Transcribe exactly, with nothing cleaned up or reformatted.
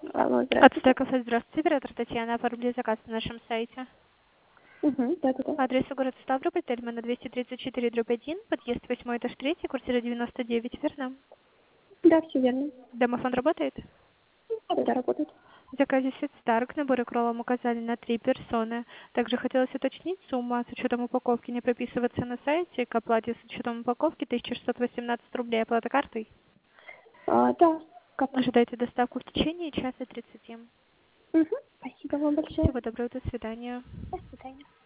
Алло, От здравствуйте. Стеков, здравствуйте, оператор Татьяна, оформили заказ на нашем сайте. Угу, да-да-да. Адрес город Ставрополь, Тельмана двести тридцать четыре, дробь один, подъезд восьмой, этаж третий, квартира девяносто девять, верно? Да, все верно. Домофон работает? Да, работает. В заказе Сет Старк, наборы кролом указали на три персоны. Также хотелось уточнить, сумма с учетом упаковки не прописываться на сайте, к оплате с учетом упаковки тысяча шестьсот восемнадцать рублей, оплата картой. А, да, капли. Ожидайте доставку в течение часа тридцати. Угу, спасибо вам большое. Всего доброго, до свидания. До свидания.